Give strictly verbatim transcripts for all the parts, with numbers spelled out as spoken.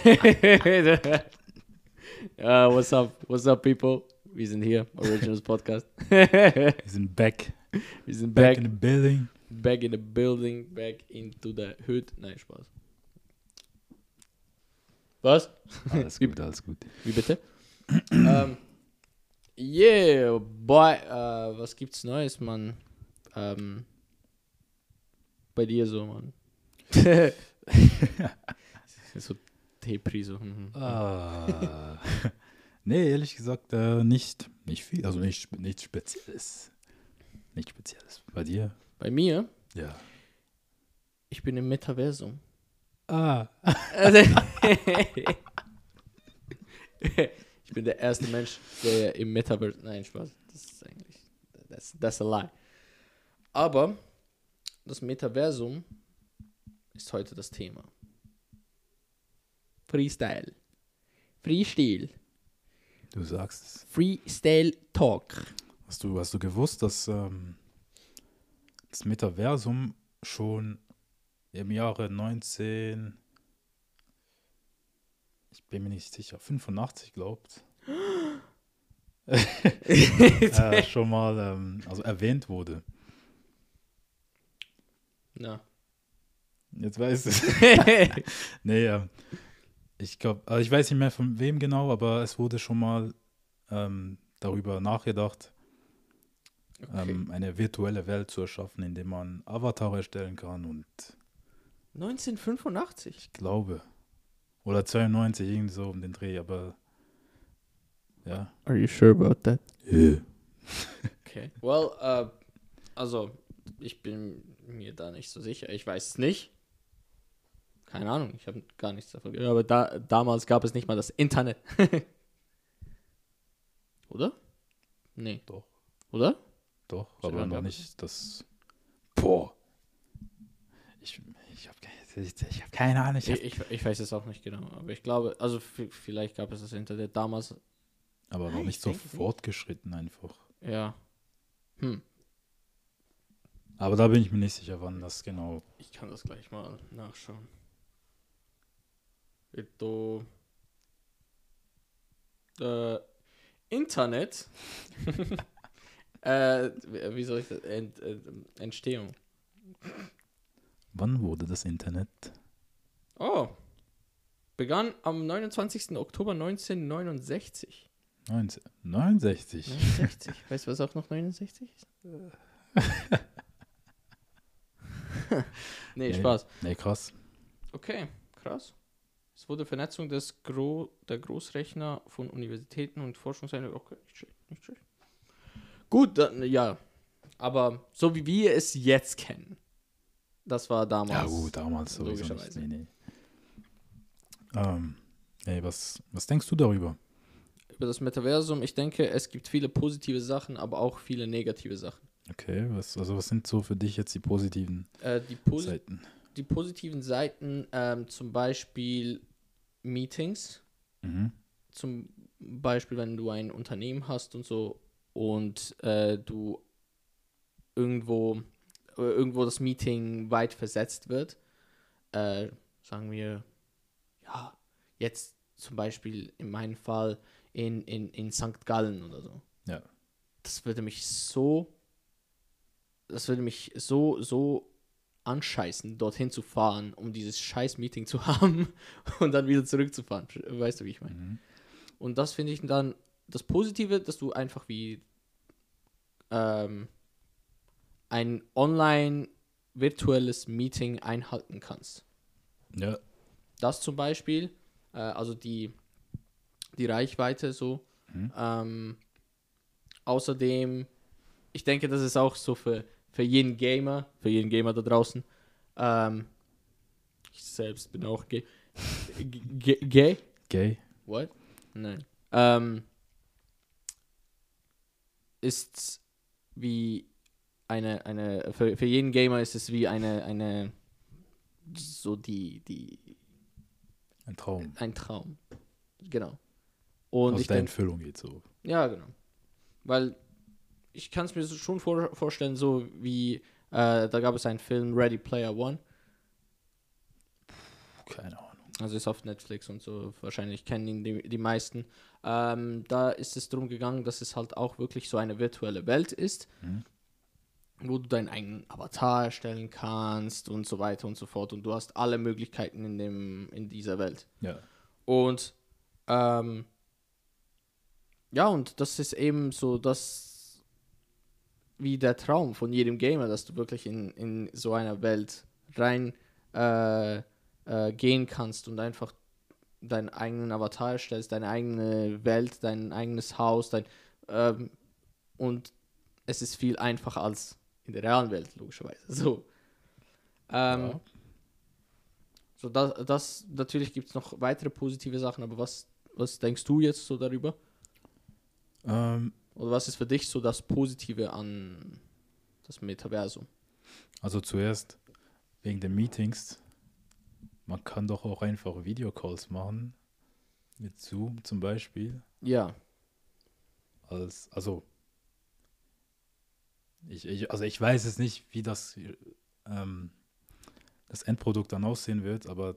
uh, what's up? What's up, people? Wir sind hier, Originals Podcast. Wir sind back. Wir sind Back back. in the building. Back in the building. Back into the hood. Nein, Spaß. Was? Alles gut, alles gut. Wie bitte? ähm, yeah, boy. Äh, was gibt's Neues, Mann? Ähm, bei dir so, Mann. So Tepri so. Mhm. Ah. Nee, ehrlich gesagt, äh, nicht, nicht viel. Also nicht, nichts Spezielles. Nichts Spezielles. Bei dir? Bei mir? Ja. Ich bin im Metaversum. Ah. Also, ich bin der erste Mensch, der im Metaverse... Nein, Spaß. Das ist eigentlich... That's, that's a lie. Aber das Metaversum ist heute das Thema. Freestyle. Freestyle. Du sagst es. Freestyle Talk. Hast du, hast du gewusst, dass ähm, das Metaversum schon im Jahre neunzehn, ich bin mir nicht sicher, fünfundachtzig glaubt, äh, schon mal ähm, also erwähnt wurde. Na. Jetzt weiß ich es. Nee, ähm, ich glaube, also ich weiß nicht mehr von wem genau, aber es wurde schon mal ähm, darüber nachgedacht, Okay. ähm, eine virtuelle Welt zu erschaffen, in der man Avatar erstellen kann und neunzehnhundertfünfundachtzig? ich glaube, oder zweiundneunzig, irgendwie so um den Dreh, aber ja. Are you sure about that? Yeah. Okay. Well, uh, also, ich bin mir da nicht so sicher. Ich weiß es nicht. Keine Ahnung, ich habe gar nichts davon gehört. Aber da, damals gab es nicht mal das Internet. Oder? Nee. Doch. Oder? Doch, Seit aber wann noch gab nicht das. Boah. Ich, ich habe ich, ich hab keine Ahnung. Ich hab, Ich, ich, ich weiß es auch nicht genau. Aber ich glaube, also v- vielleicht gab es das Internet damals. aber noch Nein, nicht ich so denke nicht. fortgeschritten einfach. Ja. Hm. Aber da bin ich mir nicht sicher, wann das genau. Ich kann das gleich mal nachschauen. Ito. Äh, Internet. äh, wie wie soll ich das? Ent, äh, Entstehung. Wann wurde das Internet? Oh. Begann am neunundzwanzigsten Oktober neunzehnhundertneunundsechzig. neunzehn, neunundsechzig. neunundsechzig. Weißt du, was auch noch neunundsechzig ist? nee, Spaß. Nee, krass. Okay, krass. Es wurde Vernetzung des Gro der Großrechner von Universitäten und Forschungseinrichtungen. Okay, nicht schlecht, nicht schlecht. Gut, dann, ja. Aber so wie wir es jetzt kennen, das war damals. Ja, gut, damals sowieso nicht. logischerweise. Nee, nee. Ähm, nee, was, was denkst du darüber? Über das Metaversum, ich denke, es gibt viele positive Sachen, aber auch viele negative Sachen. Okay, was, also was sind so für dich jetzt die positiven Äh, die, posi Seiten? die positiven Seiten, ähm, zum Beispiel Meetings. Mhm. Zum Beispiel, wenn du ein Unternehmen hast und so und äh, du irgendwo, äh, irgendwo das Meeting weit versetzt wird, äh, sagen wir, ja, jetzt zum Beispiel in meinem Fall in, in, in Sankt Gallen oder so. Ja. Das würde mich so, das würde mich so, so anscheißen, dorthin zu fahren, um dieses scheiß Meeting zu haben und dann wieder zurückzufahren. Weißt du, wie ich meine? Mhm. Und das finde ich dann das Positive, dass du einfach wie ähm, ein online virtuelles Meeting einhalten kannst. Ja. Das zum Beispiel, äh, also die, die Reichweite so. Mhm. Ähm, außerdem, ich denke, das ist auch so für, für jeden Gamer, für jeden Gamer da draußen. Ähm, ich selbst bin auch gay. G gay? Gay. What? Nein. Ähm, ist wie eine, eine für, für jeden Gamer ist es wie eine, eine so die, die Ein Traum. ein Traum. Genau. Und Aus ich der denke, Entfüllung geht so. ja, genau. Weil ich kann es mir so schon vor, vorstellen, so wie äh, da gab es einen Film Ready Player One. Keine Ahnung. Also ist auf Netflix und so, wahrscheinlich kennen ihn die, die meisten. Ähm, da ist es darum gegangen, dass es halt auch wirklich so eine virtuelle Welt ist, Mhm. wo du deinen eigenen Avatar erstellen kannst und so weiter und so fort. Und du hast alle Möglichkeiten in, dem, in dieser Welt. Ja. Und ähm, ja, und das ist eben so das wie der Traum von jedem Gamer, dass du wirklich in, in so einer Welt rein äh, äh, gehen kannst und einfach deinen eigenen Avatar erstellst, deine eigene Welt, dein eigenes Haus, dein ähm, und es ist viel einfacher als in der realen Welt, logischerweise. So, ähm, Ja. so das, das natürlich gibt es noch weitere positive Sachen, aber was, was denkst du jetzt so darüber? Ähm, Oder was ist für dich so das Positive an das Metaversum? also zuerst wegen den Meetings. Man kann doch auch einfach Videocalls machen. Mit Zoom zum Beispiel. Ja, Als, also, ich, ich, also ich weiß es nicht, wie das, ähm, das Endprodukt dann aussehen wird, aber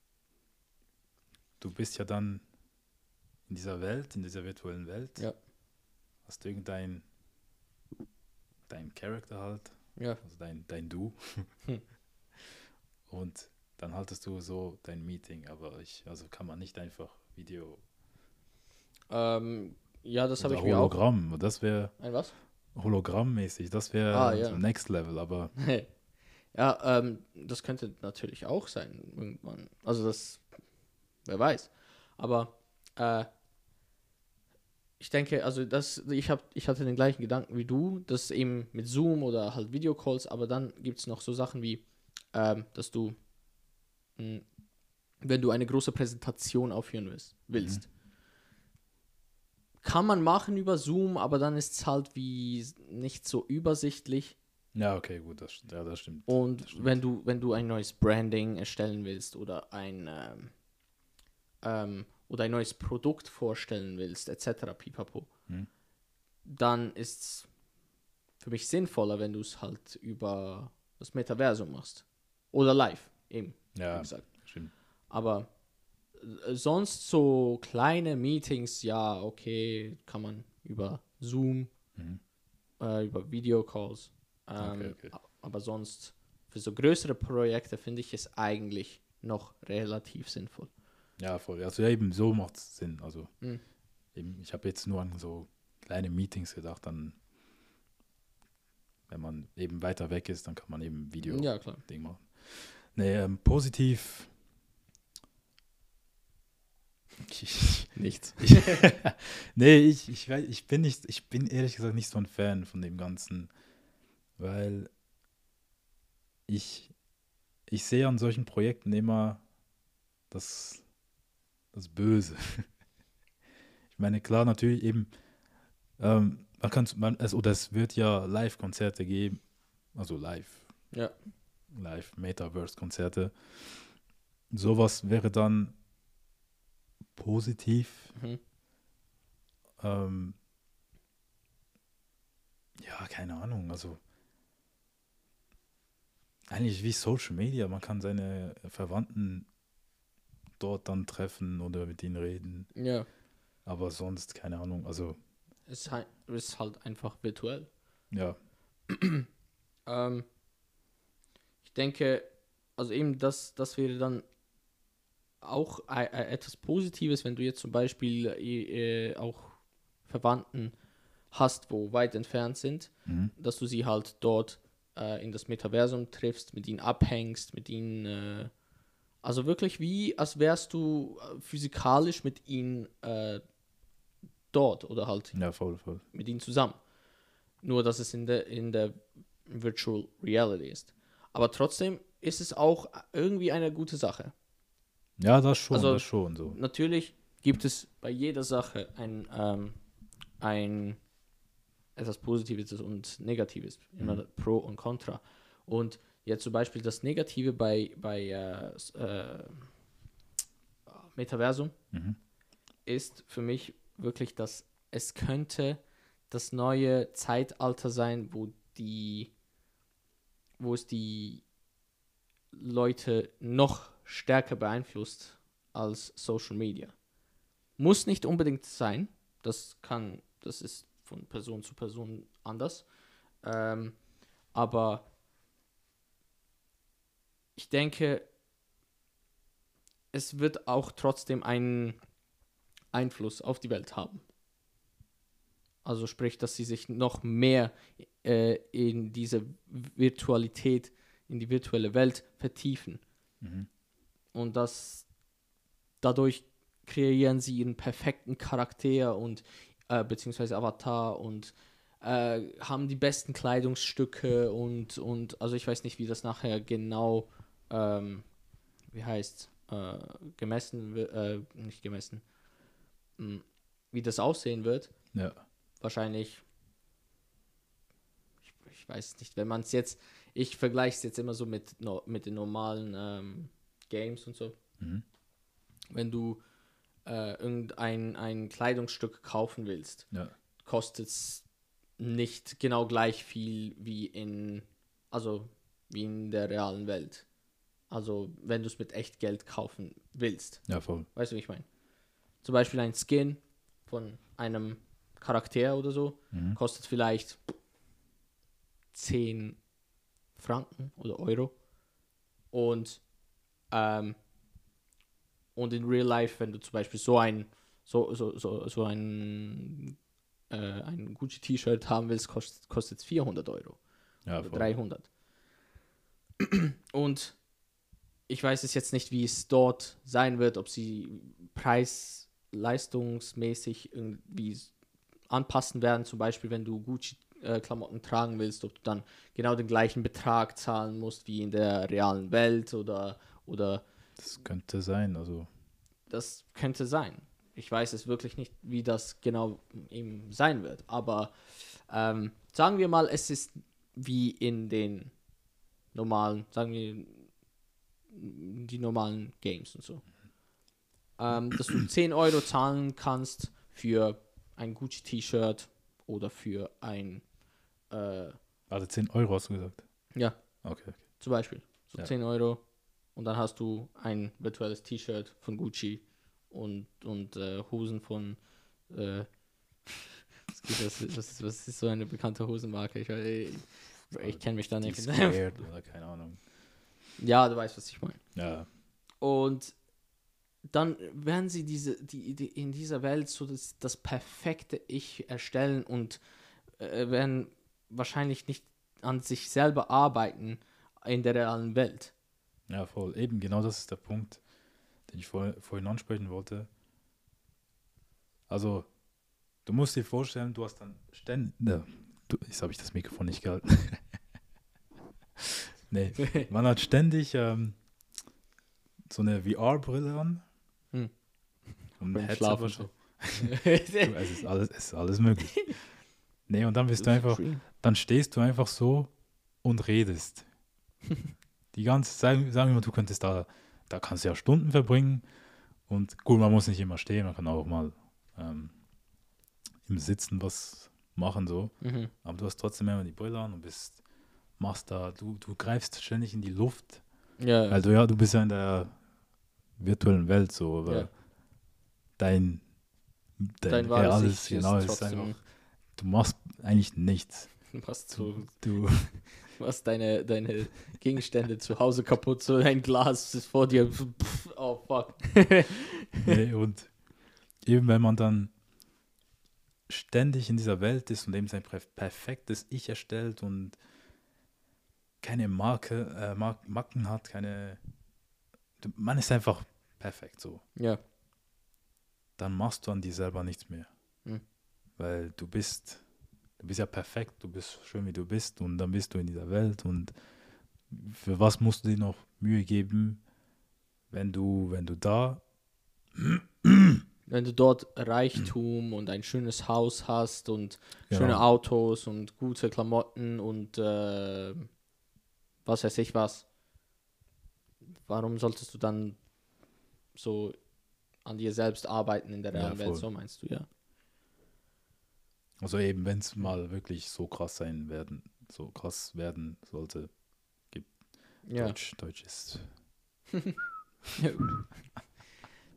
du bist ja dann in dieser Welt, in dieser virtuellen Welt. ja, Hast irgendein dein Charakter halt, ja. also dein, dein Du. Hm. Und dann haltest du so dein Meeting, aber ich, also kann man nicht einfach Video Ähm, ja, das habe oder ich mir auch. Hologramm, das wäre Ein was? Hologrammmäßig, das Ah, wäre so ja. Next Level, aber Ja, ähm, das könnte natürlich auch sein, irgendwann. Also das, wer weiß. Aber äh, ich denke, also das, ich hab, ich hatte den gleichen Gedanken wie du, das eben mit Zoom oder halt Videocalls, aber dann gibt es noch so Sachen wie, ähm, dass du, mh, wenn du eine große Präsentation aufführen willst, willst, kann man machen über Zoom, aber dann ist es halt wie nicht so übersichtlich. ja, okay, gut, das, ja, das stimmt. Und Das stimmt. wenn du, wenn du ein neues Branding erstellen willst oder ein ähm, ähm, oder ein neues Produkt vorstellen willst, et cetera pipapo, Hm. dann ist es für mich sinnvoller, wenn du es halt über das Metaversum machst. Oder live, eben, wie Ja, gesagt. stimmt. Aber äh, sonst so kleine Meetings, ja, okay, kann man über Zoom, Mhm. äh, über Videocalls. Ähm, Okay, okay. Aber sonst für so größere Projekte finde ich es eigentlich noch relativ sinnvoll. Ja, voll. Also ja, eben so macht es Sinn. Also Mhm. eben, ich habe jetzt nur an so kleine Meetings gedacht, dann, wenn man eben weiter weg ist, dann kann man eben Video-Ding Ja, klar. machen. Nee, ähm, positiv. Ich, Nichts. ich, nee, ich, ich, weiß, ich bin nicht, ich bin ehrlich gesagt nicht so ein Fan von dem Ganzen, weil ich, ich sehe an solchen Projekten immer das, das Böse. Ich meine, klar, natürlich eben, ähm, man kann, man, es, oder es wird ja Live-Konzerte geben, also live, Ja. Live-Metaverse-Konzerte. Sowas wäre dann positiv. Mhm. Ähm, ja, keine Ahnung, also eigentlich wie Social Media, man kann seine Verwandten dort dann treffen oder mit ihnen reden, Ja. aber sonst, keine Ahnung, also Es ist halt, ist halt einfach virtuell. ja, Ähm, ich denke, also eben das, das wäre dann auch e- e- etwas Positives, wenn du jetzt zum Beispiel äh, äh, auch Verwandten hast, wo weit entfernt sind, mhm. dass du sie halt dort äh, in das Metaversum triffst, mit ihnen abhängst, mit ihnen, äh, also wirklich wie, als wärst du äh, physikalisch mit ihnen äh, dort oder halt Ja, voll, voll. mit ihnen zusammen. Nur, dass es in der, in der Virtual Reality ist. Aber trotzdem ist es auch irgendwie eine gute Sache. Ja, das schon, Also das schon so. natürlich gibt es bei jeder Sache ein, ähm, ein etwas Positives und Negatives, immer Mhm. Pro und Contra. Und jetzt zum Beispiel das Negative bei, bei äh, s- äh, Metaversum Mhm. ist für mich wirklich, dass es könnte das neue Zeitalter sein, wo die, wo es die Leute noch stärker beeinflusst als Social Media. Muss nicht unbedingt sein. Das kann, das ist von Person zu Person anders. Ähm, aber ich denke, es wird auch trotzdem einen Einfluss auf die Welt haben. Also sprich, dass sie sich noch mehr äh, in diese Virtualität, in die virtuelle Welt vertiefen. Mhm. Und das dadurch kreieren sie ihren perfekten Charakter und äh, beziehungsweise Avatar und äh, haben die besten Kleidungsstücke und, und also ich weiß nicht, wie das nachher genau ähm, wie heißt äh, gemessen wird, äh, nicht gemessen, mh, wie das aussehen wird. Ja. Wahrscheinlich, ich, ich weiß nicht, wenn man es jetzt, ich vergleiche es jetzt immer so mit, no, mit den normalen ähm, Games und so. Mhm. Wenn du äh, irgendein ein Kleidungsstück kaufen willst, Ja. kostet es nicht genau gleich viel wie in, also wie in der realen Welt. Also wenn du es mit echt Geld kaufen willst. Ja, voll. Weißt du, wie ich meine? Zum Beispiel ein Skin von einem Charakter oder so Mhm. kostet vielleicht zehn Franken oder Euro. Und ähm, und in Real Life, wenn du zum Beispiel so ein so, so, so, so ein äh, ein Gucci-T-Shirt haben willst, kostet kostet es vierhundert Euro Ja, oder voll. dreihundert. Und ich weiß es jetzt nicht, wie es dort sein wird, ob sie preis-leistungsmäßig irgendwie anpassen werden. Zum Beispiel, wenn du Gucci-Klamotten tragen willst, ob du dann genau den gleichen Betrag zahlen musst wie in der realen Welt oder, oder Das könnte sein, also. das könnte sein. Ich weiß es wirklich nicht, wie das genau eben sein wird. Aber ähm, sagen wir mal, es ist wie in den normalen, sagen wir, die normalen Games und so. Ähm, dass du zehn Euro zahlen kannst für ein Gucci-T-Shirt oder für ein, äh, Also zehn Euro hast du gesagt. ja, Okay, okay. zum Beispiel. So Ja. zehn Euro und dann hast du ein virtuelles T-Shirt von Gucci und, und äh, Hosen von, äh, was, geht das, was, ist, was ist so eine bekannte Hosenmarke? Ich, ich, ich kenne mich da Die nicht. Squared oder keine Ahnung. Ja, du weißt, was ich meine. Ja. Und dann werden sie diese, die, die in dieser Welt so das, das perfekte Ich erstellen und äh, werden wahrscheinlich nicht an sich selber arbeiten in der realen Welt. Ja, voll. Eben, genau das ist der Punkt, den ich vor, vorhin ansprechen wollte. Also, du musst dir vorstellen, du hast dann ständig. Ne, du, jetzt habe ich das Mikrofon nicht gehalten. Nee, man hat ständig ähm, so eine V R-Brille an. Hm. Und ein Beim Headset Schlafen wahrscheinlich. so. Du, es, ist alles, es ist alles möglich. Nee, und dann bist du Das ist einfach, extrem. dann stehst du einfach so und redest. Die ganze Zeit, sagen wir mal, du könntest da, da kannst du ja Stunden verbringen. Und gut, man muss nicht immer stehen, man kann auch mal ähm, im Sitzen was machen, so. Mhm. Aber du hast trotzdem immer die Brille an und bist, machst da, du, du greifst ständig in die Luft. Ja, Weil du ja, du bist ja in der virtuellen Welt so, aber ja. dein, dein, Dein wahres reales, Ich genau, ist ist trotzdem, einfach, du machst eigentlich nichts. du machst, Du, so, du, du machst deine, deine Gegenstände zu Hause kaputt, so ein Glas ist vor dir. Pff, oh fuck. nee, und eben wenn man dann ständig in dieser Welt ist und eben sein prä- perfektes Ich erstellt und keine Marke, äh, Mark- Macken hat, keine, du, man ist einfach perfekt so. Ja. Dann machst du an dir selber nichts mehr. Hm. Weil du bist, du bist ja perfekt, du bist schön wie du bist und dann bist du in dieser Welt und für was musst du dir noch Mühe geben, wenn du, wenn du da Wenn du dort Reichtum und ein schönes Haus hast und Genau. schöne Autos und gute Klamotten und äh, was weiß ich was, warum solltest du dann so an dir selbst arbeiten in der Ja, realen Welt? voll. So meinst du, ja? Also eben, wenn es mal wirklich so krass sein werden, so krass werden sollte, Ja. Deutsch, Deutsch ist.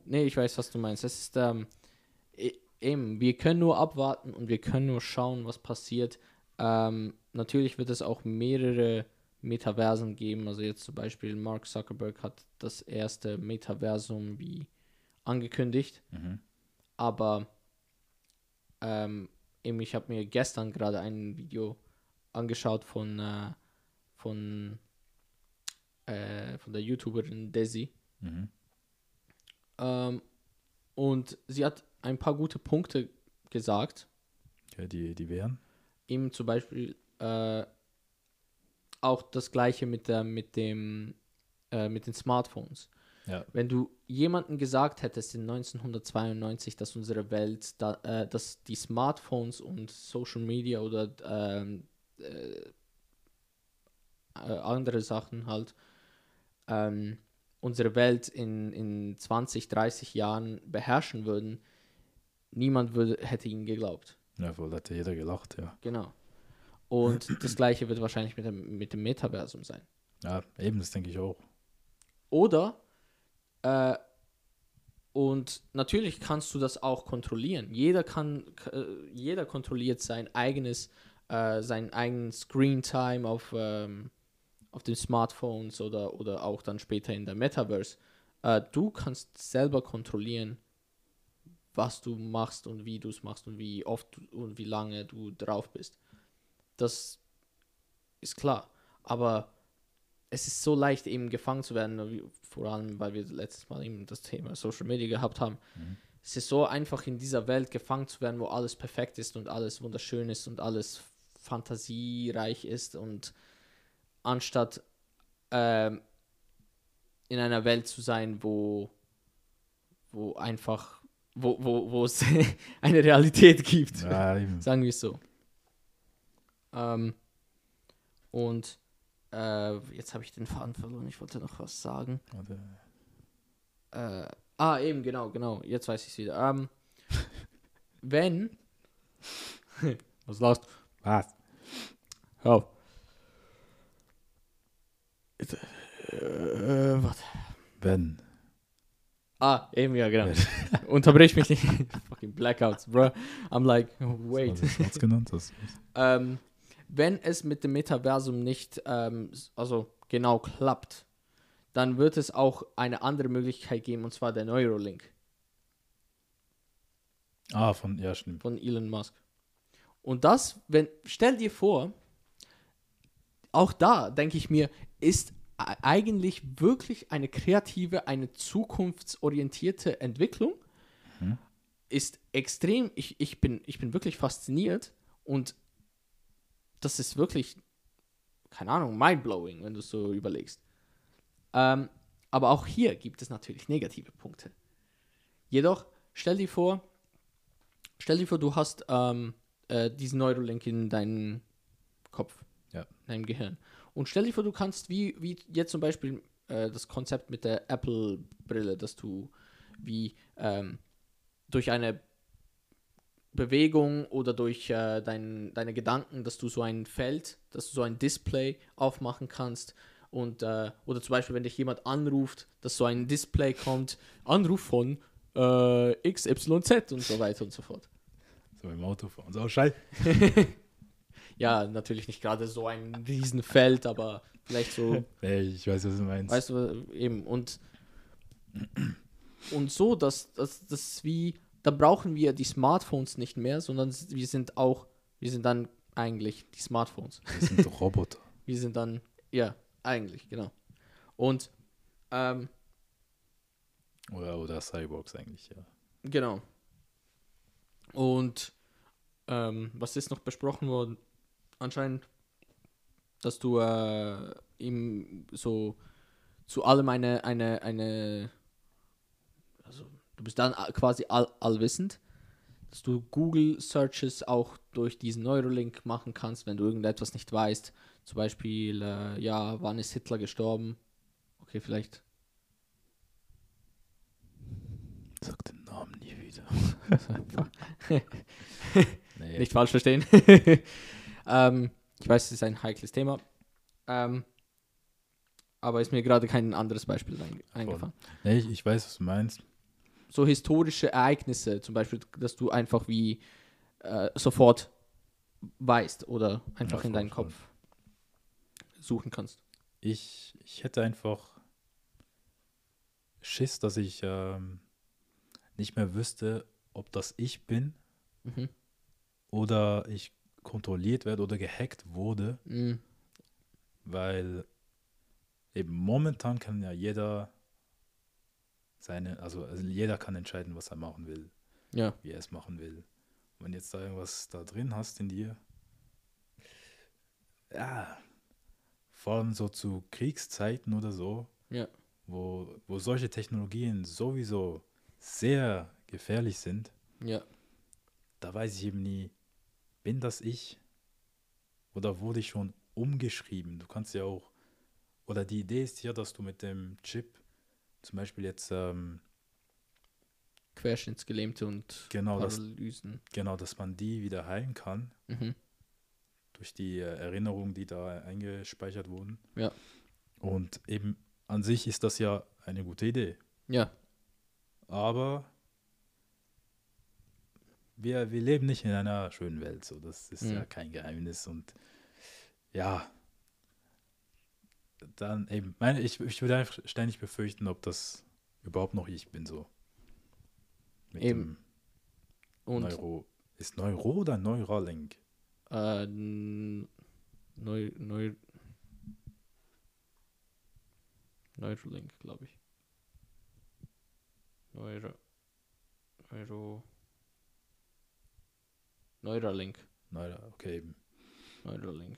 nee, ich weiß, was du meinst. Es ist, ähm, e- eben, wir können nur abwarten und wir können nur schauen, was passiert. Ähm, natürlich wird es auch mehrere Metaversen geben. Also jetzt zum Beispiel Mark Zuckerberg hat das erste Metaversum wie angekündigt. Mhm. Aber ähm, eben, ich habe mir gestern gerade ein Video angeschaut von, äh, von, äh, von der YouTuberin Desi. Mhm. Ähm, und sie hat ein paar gute Punkte gesagt. Ja, die, die wären. Eben zum Beispiel äh, auch das gleiche mit, der, mit, dem, äh, mit den Smartphones. Ja. Wenn du jemanden gesagt hättest in neunzehnhundertzweiundneunzig, dass unsere Welt, da, äh, dass die Smartphones und Social Media oder ähm, äh, äh, andere Sachen halt ähm, unsere Welt in, in zwanzig, dreißig Jahren beherrschen würden, niemand würde, hätte ihnen geglaubt. Ja, wohl hätte jeder gelacht, ja. Genau. Und das gleiche wird wahrscheinlich mit dem, mit dem Metaversum sein. Ja, eben, das denke ich auch. Oder, äh, und natürlich kannst du das auch kontrollieren. Jeder kann, äh, jeder kontrolliert sein eigenes, äh, seinen eigenen Screen Time auf, ähm, auf den Smartphones oder, oder auch dann später in der Metaverse. Äh, du kannst selber kontrollieren, was du machst und wie du es machst und wie oft und wie lange du drauf bist. Das ist klar. Aber es ist so leicht eben gefangen zu werden, wie, vor allem weil wir letztes Mal eben das Thema Social Media gehabt haben. Mhm. Es ist so einfach in dieser Welt gefangen zu werden, wo alles perfekt ist und alles wunderschön ist und alles fantasiereich ist, und anstatt ähm, in einer Welt zu sein, wo, wo einfach, wo, wo, wo es eine Realität gibt. Ja, eben. Sagen wir es so. Ähm, und äh, jetzt habe ich den Faden verloren. Ich wollte noch was sagen. Oder, Äh, ah, eben, genau, genau. Jetzt weiß ich es wieder. Ähm, wenn... was lachst du? was? Hör auf. Äh, warte. Wenn. Ah, eben, ja, genau. Unterbrich mich nicht. Fucking Blackouts, bro. I'm like, wait. Was hast du jetzt genannt? Das, ähm, wenn es mit dem Metaversum nicht ähm, also genau klappt, dann wird es auch eine andere Möglichkeit geben, und zwar der Neuralink ah, von, ja, stimmt. von Elon Musk. Und das, wenn, stell dir vor, auch da denke ich mir, ist e- eigentlich wirklich eine kreative, eine zukunftsorientierte Entwicklung. Mhm. Ist extrem, ich, ich, bin, ich bin wirklich fasziniert, und das ist wirklich, keine Ahnung, mindblowing, wenn du es so überlegst. Ähm, aber auch hier gibt es natürlich negative Punkte. Jedoch, stell dir vor, stell dir vor, du hast ähm, äh, diesen Neuralink in deinem Kopf, Ja. in deinem Gehirn. Und stell dir vor, du kannst, wie, wie jetzt zum Beispiel äh, das Konzept mit der Apple-Brille, dass du wie ähm, durch eine Bewegung oder durch äh, dein, deine Gedanken, dass du so ein Feld, dass du so ein Display aufmachen kannst, und äh, oder zum Beispiel, wenn dich jemand anruft, dass so ein Display kommt, Anruf von äh, X Y Z und so weiter und so fort. So im Auto fahren. So, scheiße. Ja, natürlich nicht gerade so ein Riesenfeld, aber vielleicht so, Ey, ich weiß, was du meinst. weißt du, eben, und und so, dass das das wie, da brauchen wir die Smartphones nicht mehr, sondern wir sind auch, wir sind dann eigentlich die Smartphones. Das sind doch Roboter. Wir sind dann, ja, eigentlich, genau. Und, ähm, Oder, oder Cyborgs eigentlich, ja. genau. Und, ähm, was ist noch besprochen worden? Anscheinend, dass du äh, ihm so zu allem eine, eine, eine, also du bist dann quasi all, allwissend, dass du Google-Searches auch durch diesen Neuralink machen kannst, wenn du irgendetwas nicht weißt. Zum Beispiel, äh, ja, wann ist Hitler gestorben? Okay, vielleicht. Sag den Namen nie wieder. Nee. Nicht falsch verstehen. ähm, ich weiß, es ist ein heikles Thema. Ähm, aber ist mir gerade kein anderes Beispiel ein, eingefallen. Nee, ich, ich weiß, was du meinst. so historische Ereignisse, zum Beispiel, dass du einfach wie äh, sofort weißt oder einfach Ja, in voll, deinen voll. Kopf suchen kannst. Ich, ich hätte einfach Schiss, dass ich ähm, nicht mehr wüsste, ob das ich bin Mhm. oder ich kontrolliert werde oder gehackt wurde, Mhm. weil eben momentan kann ja jeder seine, also, also jeder kann entscheiden, was er machen will, Ja, wie er es machen will. Und wenn jetzt da irgendwas da drin hast in dir, ja, vor allem so zu Kriegszeiten oder so, ja, wo, wo solche Technologien sowieso sehr gefährlich sind, ja, da weiß ich eben nie, bin das ich oder wurde ich schon umgeschrieben? Du kannst ja auch, oder die Idee ist ja, dass du mit dem Chip zum Beispiel jetzt, ähm, Querschnittsgelähmte und genau, dass, Paralysen. genau, dass man die wieder heilen kann Mhm. durch die äh, Erinnerungen, die da eingespeichert wurden. Ja, Und eben an sich ist das ja eine gute Idee. ja, Aber wir, wir leben nicht in einer schönen Welt, so das ist ja mhm. kein Geheimnis. Und ja, dann eben, meine, ich, ich würde einfach ständig befürchten, ob das überhaupt noch ich bin, so mit Eben. dem Und Neuro. Ist Neuro oder Neuralink? äh, n- Neu, Neu, Neuralink, glaube ich. Neuro, Neuro, Neuralink. Neura, okay, eben. Neuralink.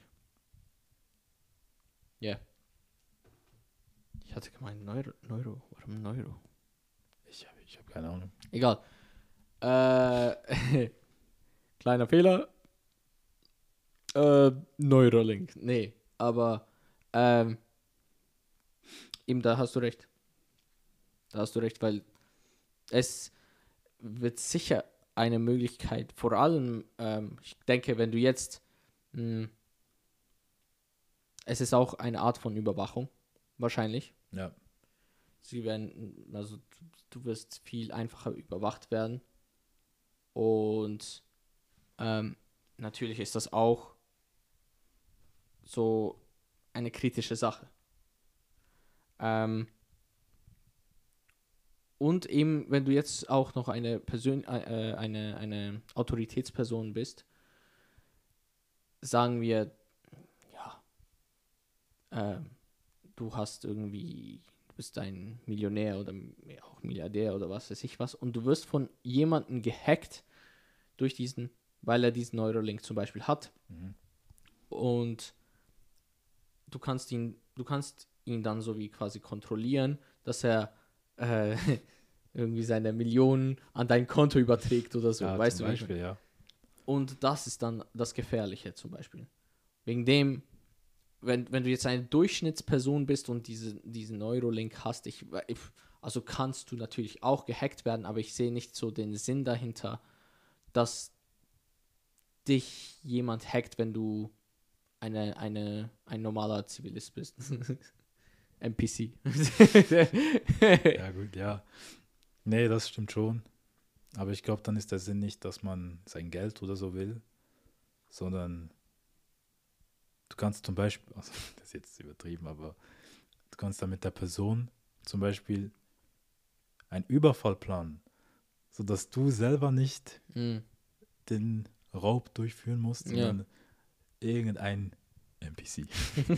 Ja. Yeah. Ich hatte gemeint Neuro, Neuro. Warum Neuro? Ich habe ich hab keine Ahnung. Egal. Äh, kleiner Fehler. Äh, Neuralink. Nee, aber ähm, eben da hast du recht. Da hast du recht, weil es wird sicher eine Möglichkeit, vor allem, ähm, ich denke, wenn du jetzt, mh, es ist auch eine Art von Überwachung, wahrscheinlich. Ja, Sie werden, also du wirst viel einfacher überwacht werden. Und ähm, natürlich ist das auch so eine kritische Sache. Ähm, und eben, wenn du jetzt auch noch eine Persön äh, eine, eine Autoritätsperson bist, sagen wir, ja, ähm, du hast irgendwie, du bist ein Millionär oder auch Milliardär oder was weiß ich was, und du wirst von jemandem gehackt durch diesen, weil er diesen Neuralink zum Beispiel hat. mhm. Und du kannst ihn, du kannst ihn dann so wie quasi kontrollieren, dass er äh, irgendwie seine Millionen an dein Konto überträgt oder so, Ja, weißt zum du, wie ich meine? Beispiel, ja. Und das ist dann das Gefährliche zum Beispiel. Wegen dem, wenn, wenn du jetzt eine Durchschnittsperson bist und diese, diesen Neurolink hast, ich, ich, also kannst du natürlich auch gehackt werden, aber ich sehe nicht so den Sinn dahinter, dass dich jemand hackt, wenn du eine, eine, ein normaler Zivilist bist. N P C. Ja, gut, ja. Nee, das stimmt schon. Aber ich glaube, dann ist der Sinn nicht, dass man sein Geld oder so will, sondern du kannst zum Beispiel, also das ist jetzt übertrieben, aber du kannst dann mit der Person zum Beispiel einen Überfall planen, sodass du selber nicht mm, den Raub durchführen musst, ja. sondern irgendein N P C.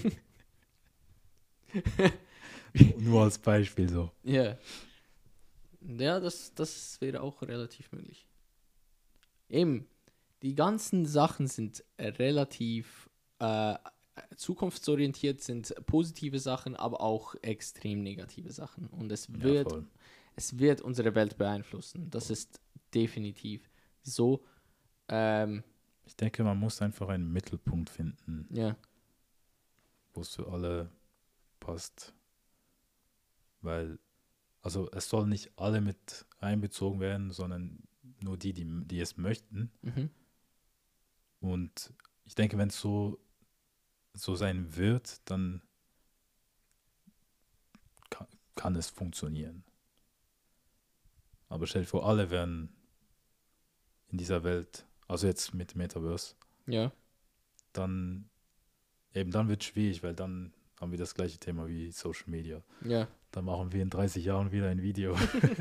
Nur als Beispiel so. Ja. Ja, das, das wäre auch relativ möglich. Eben, die ganzen Sachen sind relativ äh, zukunftsorientiert, sind positive Sachen, aber auch extrem negative Sachen. Und es Ja, wird, voll. es wird unsere Welt beeinflussen. Das ist definitiv so. Ähm, Ich denke, man muss einfach einen Mittelpunkt finden, ja, wo es für alle passt. Weil, also es soll nicht alle mit einbezogen werden, sondern nur die, die, die es möchten. mhm. Und ich denke, wenn es so, so sein wird, dann kann, kann es funktionieren. Aber Aber stell dir vor, alle wären in dieser Welt, also jetzt mit Metaverse, Ja. dann eben dann wird es schwierig, weil dann haben wir das gleiche Thema wie Social Media. Ja. Dann machen wir in dreißig Jahren wieder ein Video.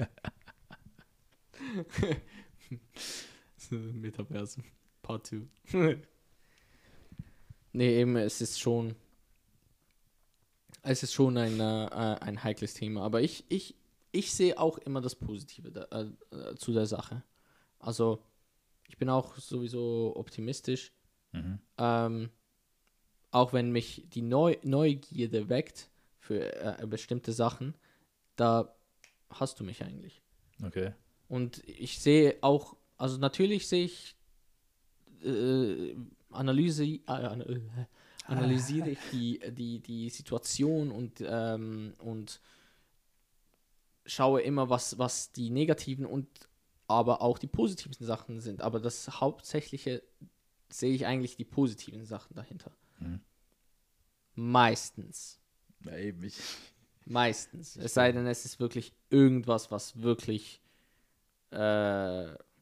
Metaverse. Part zwei. Nee, eben, es ist schon es ist schon ein, äh, ein heikles Thema. Aber ich, ich, ich sehe auch immer das Positive da, äh, zu der Sache. Also, ich bin auch sowieso optimistisch. Mhm. Ähm, auch wenn mich die Neu- Neugierde weckt für äh, bestimmte Sachen, da hast du mich eigentlich. Okay. Und ich sehe auch, also natürlich sehe ich, äh, Analyse, äh, äh, analysiere ich die, die, die Situation und, ähm, und schaue immer, was, was die negativen und aber auch die positiven Sachen sind. Aber das Hauptsächliche sehe ich eigentlich die positiven Sachen dahinter. Mhm. Meistens. Ja, eben ich. Meistens. Es sei denn, es ist wirklich irgendwas, was wirklich äh,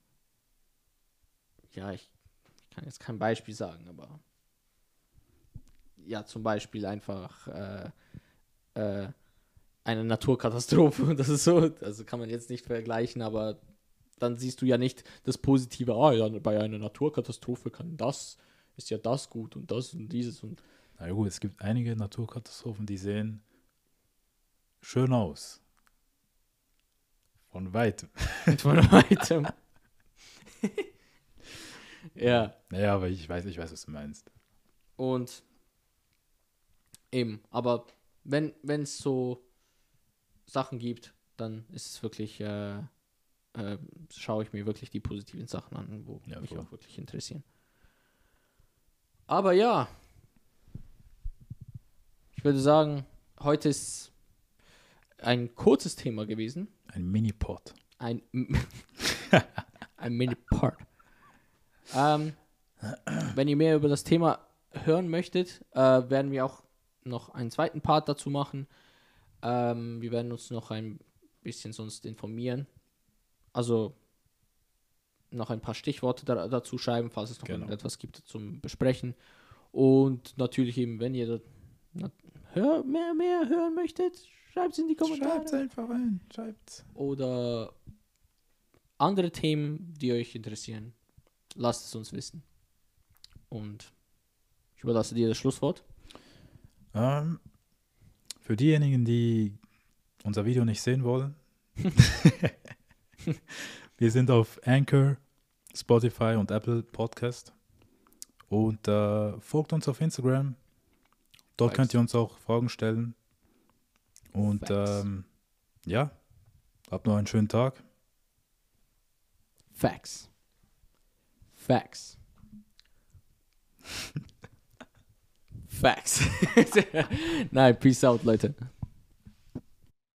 ja, ich, ich kann jetzt kein Beispiel sagen, aber ja, zum Beispiel einfach äh, äh, eine Naturkatastrophe. Das ist so, also kann man jetzt nicht vergleichen, aber dann siehst du ja nicht das Positive, ah ja, bei einer Naturkatastrophe kann das, ist ja das gut und das und dieses und Na gut, es gibt einige Naturkatastrophen, die sehen schön aus. Von weitem. von weitem. Ja. Naja, aber ich weiß, ich weiß, was du meinst. Und eben, aber wenn es so Sachen gibt, dann ist es wirklich, äh, äh, schaue ich mir wirklich die positiven Sachen an, wo Ja, mich voll. auch wirklich interessieren. Aber ja, ich würde sagen, heute ist ein kurzes Thema gewesen. Ein Mini-Pod. Ein, ein Mini-Part. Ähm, wenn ihr mehr über das Thema hören möchtet, äh, werden wir auch noch einen zweiten Part dazu machen. Ähm, wir werden uns noch ein bisschen sonst informieren. Also noch ein paar Stichworte da, dazu schreiben, falls es noch Genau. etwas gibt zum Besprechen. Und natürlich eben, wenn ihr na, hör, mehr, mehr hören möchtet, schreibt es in die Kommentare. Schreibt's einfach rein. Schreibt's. Oder andere Themen, die euch interessieren. Lasst es uns wissen. Und ich überlasse dir das Schlusswort. Ähm, für diejenigen, die unser Video nicht sehen wollen, wir sind auf Anchor, Spotify und Apple Podcast. Und äh, folgt uns auf Instagram. Dort Facts. könnt ihr uns auch Fragen stellen. Und Facts. ähm, ja, habt noch einen schönen Tag. Facts. Facts. Facts. Nein, peace out, Leute.